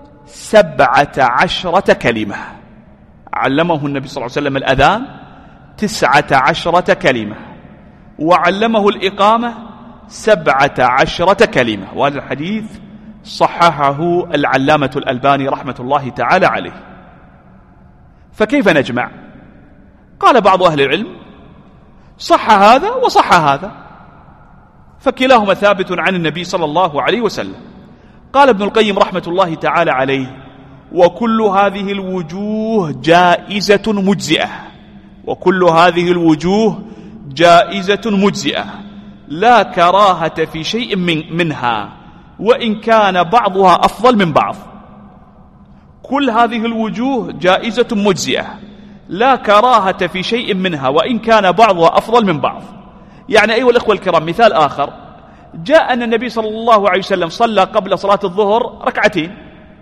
Speaker 2: 17 كلمة. علمه النبي صلى الله عليه وسلم الأذان 19 كلمة، وعلمه الإقامة 17 كلمة. وهذا الحديث صححه العلامة الألباني رحمة الله تعالى عليه. فكيف نجمع؟ قال بعض أهل العلم صح هذا وصح هذا، فكلاهما ثابت عن النبي صلى الله عليه وسلم. قال ابن القيم رحمة الله تعالى عليه: وكل هذه الوجوه جائزة مجزئة، وكل هذه الوجوه جائزة مجزئة، لا كراهة في شيء منها، وإن كان بعضها أفضل من بعض. كل هذه الوجوه جائزة مجزئة، لا كراهة في شيء منها، وإن كان بعضها أفضل من بعض. يعني أيها الأخوة الكرام، مثال آخر: جاء أن النبي صلى الله عليه وسلم صلى قبل صلاة الظهر ركعتين،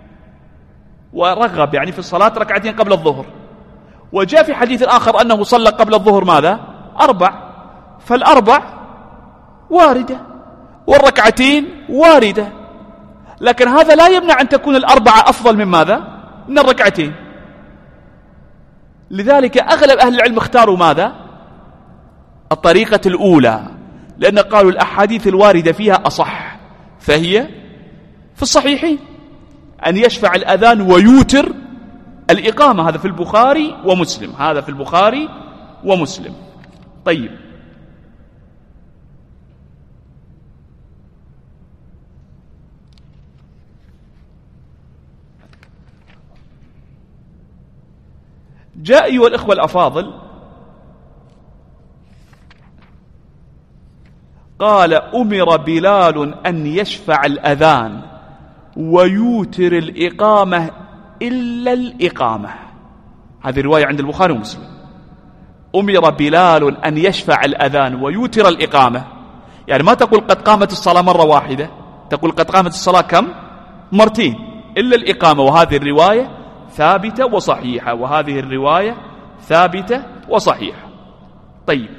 Speaker 2: ورغب يعني في الصلاة ركعتين قبل الظهر، وجاء في حديث آخر أنه صلى قبل الظهر ماذا؟ 4، فالأربع واردة والركعتين واردة، لكن هذا لا يمنع أن تكون الأربعة أفضل من ماذا؟ من الركعتين. لذلك أغلب أهل العلم اختاروا ماذا؟ الطريقة الأولى، لأن قالوا الأحاديث الواردة فيها أصح، فهي في الصحيحين أن يشفع الأذان ويوتر الإقامة. هذا في البخاري ومسلم، هذا في البخاري ومسلم. طيب، جاء أيها الإخوة الأفاضل قال: أمر بلال أن يشفع الأذان ويوتر الإقامة إلا الإقامة. هذه رواية عند البخاري ومسلم. أمر بلال أن يشفع الأذان ويوتر الإقامة، يعني ما تقول قد قامت الصلاة مرة واحدة، تقول قد قامت الصلاة كم؟ مرتين، إلا الإقامة. وهذه الرواية ثابتة وصحيحة، وهذه الرواية ثابتة وصحيحة. طيب،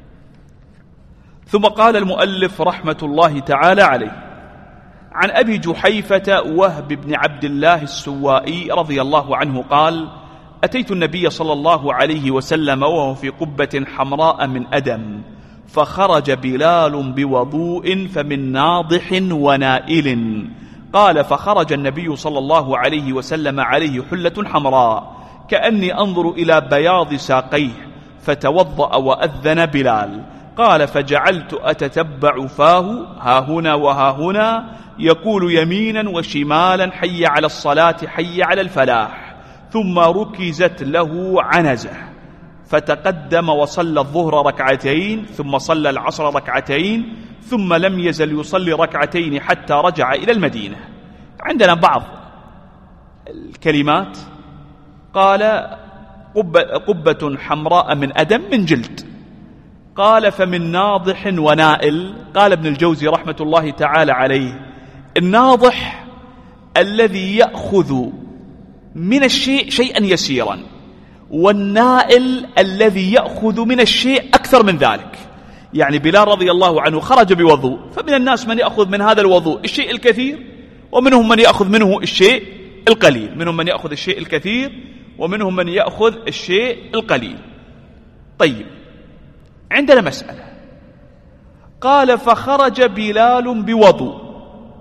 Speaker 2: ثم قال المؤلف رحمة الله تعالى عليه: عن أبي جحيفة وهب بن عبد الله السوائي رضي الله عنه قال: أتيت النبي صلى الله عليه وسلم وهو في قبة حمراء من أدم، فخرج بلال بوضوء فمن ناضح ونائل. قال: فخرج النبي صلى الله عليه وسلم عليه حلة حمراء كأني أنظر إلى بياض ساقيه، فتوضأ وأذن بلال. قال: فجعلت أتتبع فاه هاهنا وهاهنا يقول يمينا وشمالا: حي على الصلاة حي على الفلاح. ثم ركزت له عنزة، فتقدم وصلى الظهر ركعتين، ثم صلى العصر ركعتين، ثم لم يزل يصلي ركعتين حتى رجع إلى المدينة. عندنا بعض الكلمات، قال: قبة حمراء من أدم من جلد. قال: فمن ناضح ونائل. قال ابن الجوزي رحمة الله تعالى عليه: الناضح الذي يأخذ من الشيء شيئا يسيرا، والنائل الذي يأخذ من الشيء أكثر من ذلك. يعني بلال رضي الله عنه خرج بوضوء، فمن الناس من يأخذ من هذا الوضوء الشيء الكثير، ومنهم من يأخذ منه الشيء القليل، منهم من يأخذ الشيء الكثير ومنهم من يأخذ الشيء القليل. طيب، عندنا مسألة. قال: فخرج بلال بوضوء.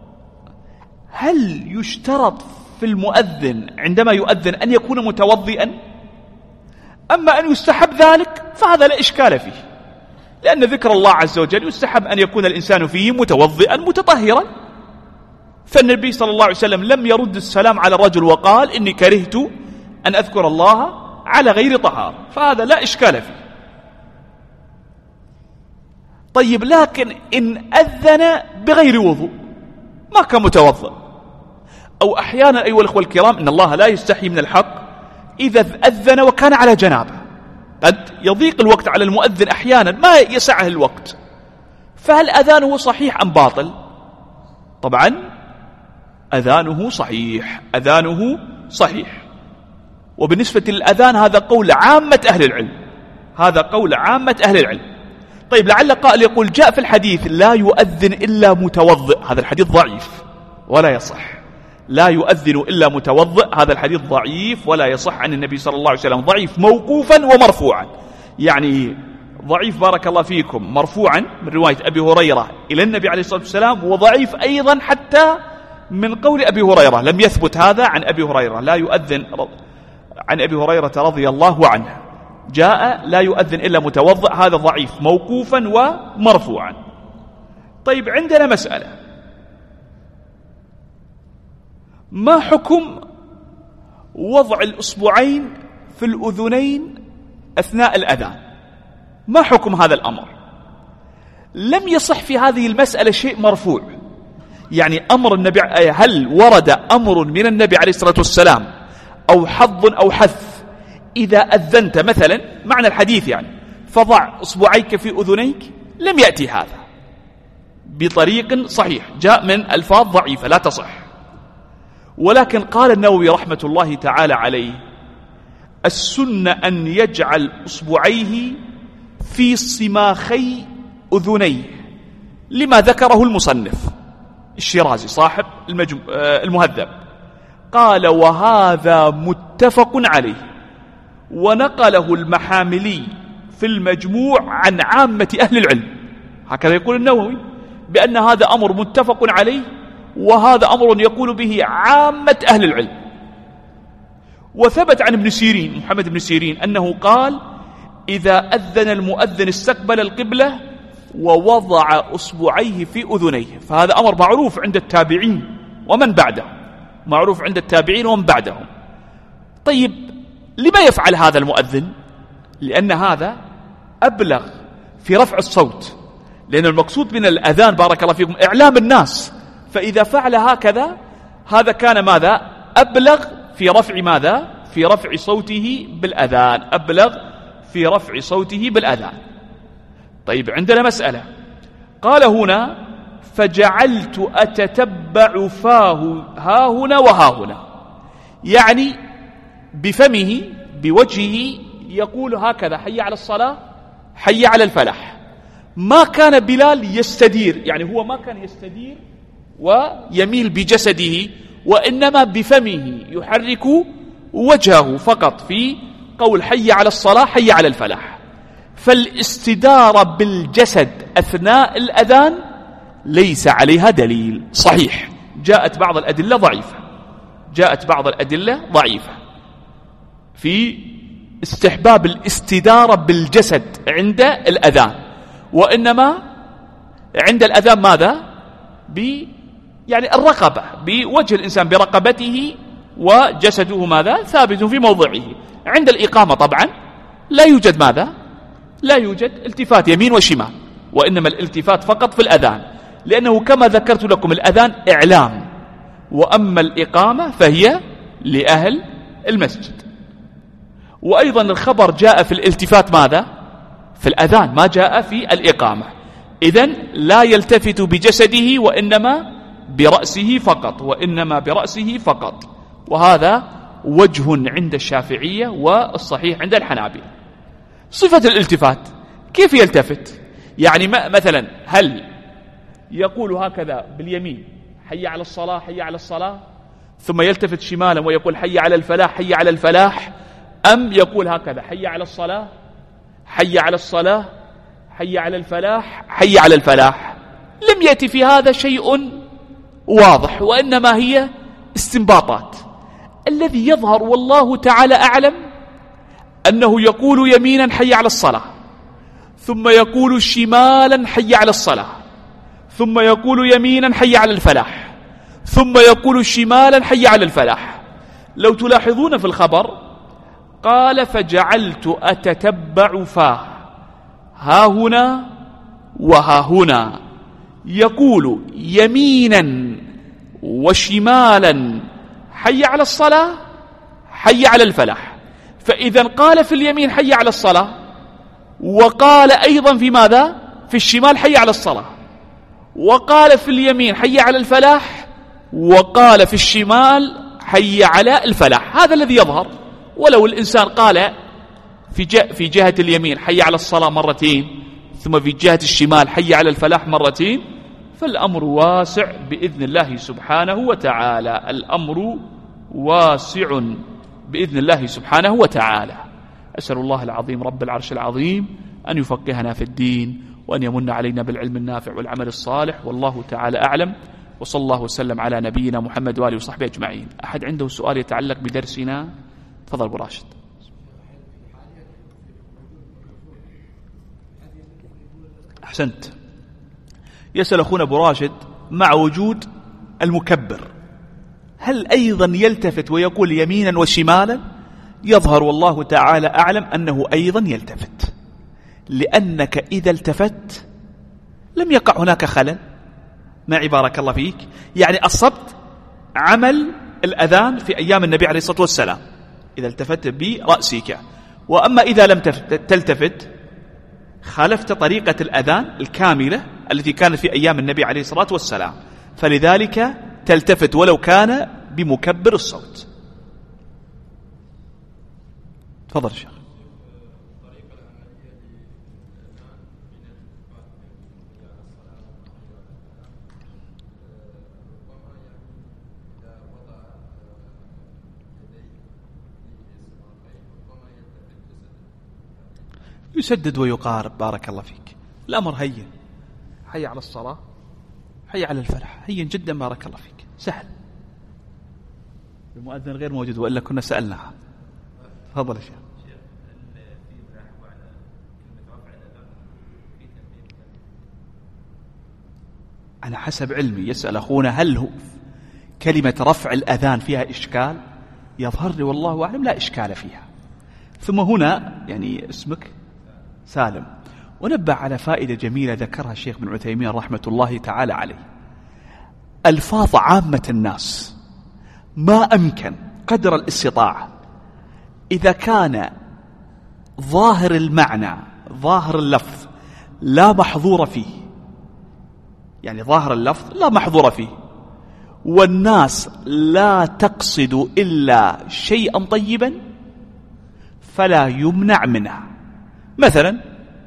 Speaker 2: هل يشترط في المؤذن عندما يؤذن أن يكون متوضئا؟ أما أن يستحب ذلك فهذا لا إشكال فيه، لأن ذكر الله عز وجل يستحب أن يكون الإنسان فيه متوضئا متطهرا. فالنبي صلى الله عليه وسلم لم يرد السلام على الرجل وقال: إني كرهت أن أذكر الله على غير طهارة، فهذا لا إشكال فيه. طيب، لكن إن أذن بغير وضوء ما كان متوضئ، أو أحيانا أيها الأخوة الكرام إن الله لا يستحي من الحق، إذا أذن وكان على جنابه، قد يضيق الوقت على المؤذن أحيانا ما يسعه الوقت، فهل أذانه صحيح أم باطل؟ طبعا أذانه صحيح، أذانه صحيح. وبالنسبة للأذان هذا قول عامة أهل العلم، هذا قول عامة أهل العلم. طيب لعل قائل يقول جاء في الحديث لا يؤذن إلا متوضئ، هذا الحديث ضعيف ولا يصح. لا يؤذن إلا متوضئ، هذا الحديث ضعيف ولا يصح عن النبي صلى الله عليه وسلم، ضعيف موقوفا ومرفوعا. يعني ضعيف بارك الله فيكم مرفوعا من رواية أبي هريرة إلى النبي عليه الصلاة والسلام، وضعيف أيضا حتى من قول أبي هريرة، لم يثبت هذا عن أبي هريرة. لا يؤذن عن أبي هريرة رضي الله عنه جاء لا يؤذن إلا متوضئ، هذا ضعيف موقوفا ومرفوعا. طيب عندنا مسألة، ما حكم وضع الأصبعين في الأذنين أثناء الأذان؟ ما حكم هذا الأمر؟ لم يصح في هذه المسألة شيء مرفوع. يعني أمر النبي، هل ورد أمر من النبي عليه الصلاة والسلام أو حظ أو حث إذا أذنت مثلا معنى الحديث يعني فضع أصبعيك في أذنيك؟ لم يأتي هذا بطريق صحيح، جاء من ألفاظ ضعيفة لا تصح. ولكن قال النووي رحمة الله تعالى عليه السنة أن يجعل أصبعيه في صماخي أذنيه، لما ذكره المصنف الشيرازي صاحب المهذب، قال وهذا متفق عليه، ونقله المحاملي في المجموع عن عامة أهل العلم. هكذا يقول النووي بأن هذا أمر متفق عليه، وهذا أمر يقول به عامة أهل العلم. وثبت عن ابن سيرين محمد بن سيرين أنه قال إذا أذن المؤذن استقبل القبلة ووضع أصبعيه في أذنيه. فهذا أمر معروف عند التابعين ومن بعدهم، معروف عند التابعين ومن بعدهم. طيب لما يفعل هذا المؤذن؟ لأن هذا أبلغ في رفع الصوت، لأن المقصود من الأذان بارك الله فيكم إعلام الناس، فإذا فعل هكذا هذا كان ماذا؟ أبلغ في رفع ماذا؟ في رفع صوته بالأذان، أبلغ في رفع صوته بالأذان. طيب عندنا مسألة، قال هنا فجعلت أتتبع فاه ها هنا وها هنا، يعني بفمه بوجهه يقول هكذا حي على الصلاة حي على الفلاح. ما كان بلال يستدير، يعني هو ما كان يستدير ويميل بجسده، وإنما بفمه يحرك وجهه فقط في قول حي على الصلاة حي على الفلاح. فالاستدارة بالجسد أثناء الأذان ليس عليها دليل صحيح. جاءت بعض الأدلة ضعيفة، جاءت بعض الأدلة ضعيفة في استحباب الاستدارة بالجسد عند الأذان، وإنما عند الأذان ماذا؟ يعني الرقبة، بوجه الإنسان برقبته وجسده ماذا؟ ثابت في موضعه. عند الإقامة طبعا لا يوجد ماذا؟ لا يوجد التفات يمين وشمال، وإنما الالتفات فقط في الأذان، لأنه كما ذكرت لكم الأذان إعلام، وأما الإقامة فهي لأهل المسجد. وأيضا الخبر جاء في الالتفات ماذا؟ في الأذان، ما جاء في الإقامة. إذن لا يلتفت بجسده وإنما برأسه فقط، وإنما برأسه فقط. وهذا وجه عند الشافعية والصحيح عند الحنابلة. صفة الالتفات كيف يلتفت؟ يعني مثلا هل يقول هكذا باليمين حي على الصلاة حي على الصلاة، ثم يلتفت شمالا ويقول حي على الفلاح حي على الفلاح، أم يقول هكذا حي على الصلاة حي على الصلاة حي على الفلاح حي على الفلاح؟ لم يأتي في هذا شيء واضح، وإنما هي استنباطات. الذي يظهر والله تعالى أعلم أنه يقول يمينا حي على الصلاة، ثم يقول شمالا حي على الصلاة، ثم يقول يمينا حي على الفلاح، ثم يقول شمالا حي على الفلاح. لو تلاحظون في الخبر قال فجعلت أتتبع فاه ها هنا وها هنا، يقول يمينا وشمالا حي على الصلاة حي على الفلاح. فإذا قال في اليمين حي على الصلاة، وقال أيضا في ماذا؟ في الشمال حي على الصلاة، وقال في اليمين حي على الفلاح، وقال في الشمال حي على الفلاح. هذا الذي يظهر. ولو الإنسان قال في جهة اليمين حي على الصلاة مرتين، ثم في جهة الشمال حي على الفلاح مرتين، فالأمر واسع بإذن الله سبحانه وتعالى. الأمر واسع بإذن الله سبحانه وتعالى. أسأل الله العظيم رب العرش العظيم أن يفقهنا في الدين، وأن يمن علينا بالعلم النافع والعمل الصالح. والله تعالى أعلم، وصلى الله وسلم على نبينا محمد وآله وصحبه أجمعين. أحد عنده سؤال يتعلق بدرسنا؟ تفضل أبو راشد. أحسنت. يسأل أخونا أبو راشد مع وجود المكبر هل أيضا يلتفت ويقول يمينا وشمالا؟ يظهر والله تعالى أعلم أنه أيضا يلتفت، لأنك إذا التفت لم يقع هناك خلل. معي بارك الله فيك؟ يعني أصبت عمل الأذان في أيام النبي عليه الصلاة والسلام إذا التفت برأسك. وأما إذا لم تلتفت خالفت طريقة الأذان الكاملة التي كانت في أيام النبي عليه الصلاة والسلام، فلذلك تلتفت ولو كان بمكبر الصوت. تفضل شيخ. يسدد ويقارب بارك الله فيك. الأمر هين، حي على الصلاة، حي على الفلاح، هين جدا بارك الله فيك، سهل. المؤذن غير موجود وإلا كنا سألناها. تفضل يا شيخ. على حسب علمي يسأل أخونا هل هو كلمة رفع الأذان فيها إشكال؟ يظهر لي والله أعلم لا إشكال فيها. ثم هنا يعني اسمك سالم، ونبه على فائدة جميلة ذكرها الشيخ بن عثيمين رحمة الله تعالى عليه. ألفاظ عامة الناس ما أمكن قدر الاستطاعة إذا كان ظاهر المعنى ظاهر اللفظ لا محظور فيه، يعني ظاهر اللفظ لا محظور فيه، والناس لا تقصد إلا شيئا طيبا فلا يمنع منها. مثلا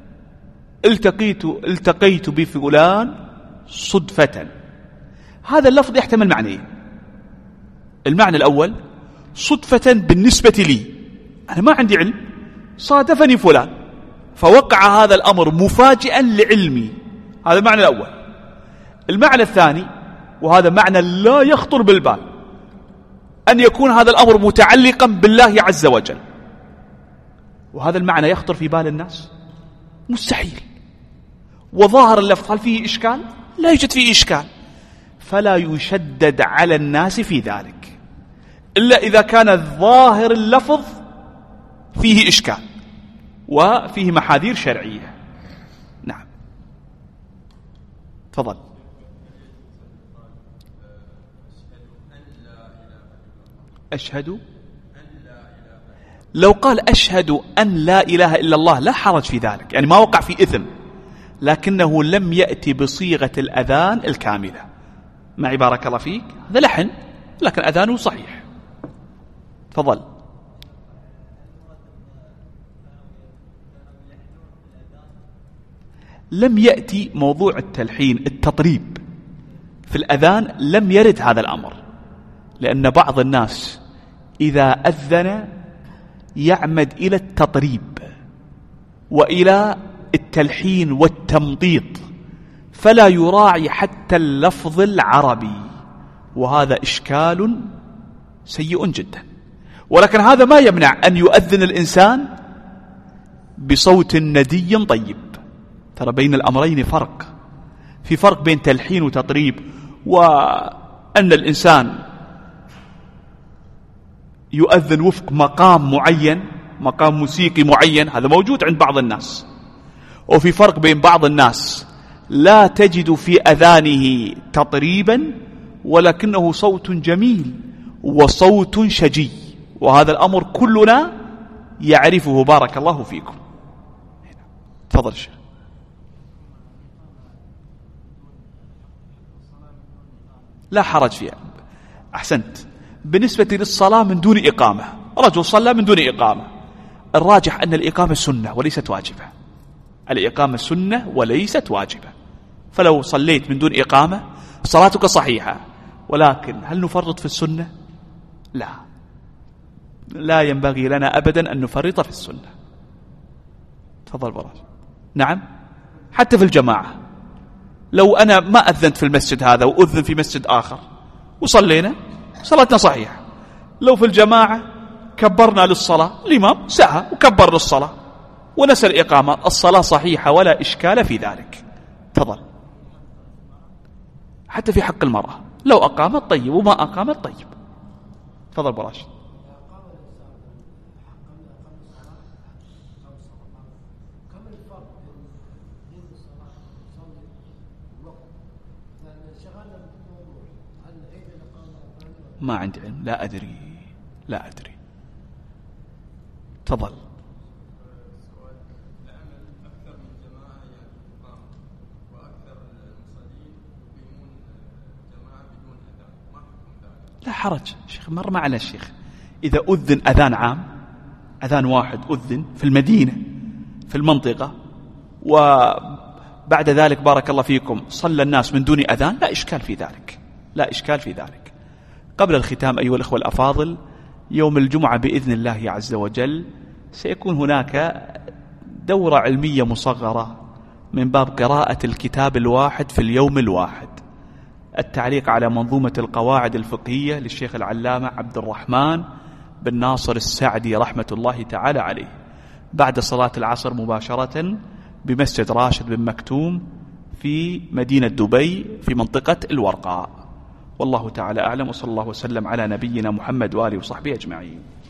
Speaker 2: التقيت بفلان صدفة، هذا اللفظ يحتمل معنيين. المعنى الأول صدفة بالنسبة لي، أنا ما عندي علم، صادفني فلان فوقع هذا الأمر مفاجئا لعلمي، هذا المعنى الأول. المعنى الثاني وهذا معنى لا يخطر بالبال، أن يكون هذا الأمر متعلقا بالله عز وجل، وهذا المعنى يخطر في بال الناس مستحيل. وظاهر اللفظ هل فيه إشكال؟ لا يوجد فيه إشكال، فلا يشدد على الناس في ذلك إلا إذا كان ظاهر اللفظ فيه إشكال وفيه محاذير شرعية. نعم تفضل. أشهد، لو قال أشهد أن لا إله إلا الله لا حرج في ذلك، يعني ما وقع في إثم، لكنه لم يأتي بصيغة الأذان الكاملة. معي بارك الله فيك؟ هذا لحن لكن أذانه صحيح. تفضل. لم يأتي موضوع التلحين التطريب في الأذان، لم يرد هذا الأمر، لأن بعض الناس إذا أذن يعمد إلى التطريب وإلى التلحين والتمطيط، فلا يراعي حتى اللفظ العربي، وهذا إشكال سيء جدا. ولكن هذا ما يمنع أن يؤذن الإنسان بصوت ندي طيب. ترى بين الأمرين فرق، في فرق بين تلحين وتطريب، وأن الإنسان يؤذن وفق مقام معين، مقام موسيقي معين، هذا موجود عند بعض الناس. وفي فرق بين بعض الناس لا تجد في أذانه تطريبا ولكنه صوت جميل وصوت شجي، وهذا الأمر كلنا يعرفه بارك الله فيكم. تفضل شيخ. لا حرج فيها. أحسنت. بالنسبة للصلاة من دون إقامة، رجل صلى من دون إقامة، الراجح أن الإقامة سنة وليست واجبة. الإقامة سنة وليست واجبة. فلو صليت من دون إقامة صلاتك صحيحة، ولكن هل نفرط في السنة؟ لا ينبغي لنا أبدا أن نفرط في السنة. تفضل براج. نعم، حتى في الجماعة، لو أنا ما أذنت في المسجد هذا وأذن في مسجد آخر وصلينا صلاتنا صحيحة. لو في الجماعة كبرنا للصلاة، الإمام سعى وكبر للصلاة ونسى الإقامة، الصلاة صحيحة ولا إشكال في ذلك. تفضل. حتى في حق المرأة لو أقامت طيب وما أقامت طيب. تفضل براشد. ما عندي علم، لا أدري. تفضل. لا حرج شيخ، مر معنا الشيخ، إذا أذن أذان عام، أذان واحد أذن في المدينة في المنطقة، وبعد ذلك بارك الله فيكم صلى الناس من دون أذان، لا إشكال في ذلك. قبل الختام أيها الأخوة الأفاضل، يوم الجمعة بإذن الله عز وجل سيكون هناك دورة علمية مصغرة من باب قراءة الكتاب الواحد في اليوم الواحد، التعليق على منظومة القواعد الفقهية للشيخ العلامة عبد الرحمن بن ناصر السعدي رحمة الله تعالى عليه، بعد صلاة العصر مباشرة بمسجد راشد بن مكتوم في مدينة دبي في منطقة الورقاء. والله تعالى أعلم، وصلى الله وسلم على نبينا محمد وآله وصحبه أجمعين.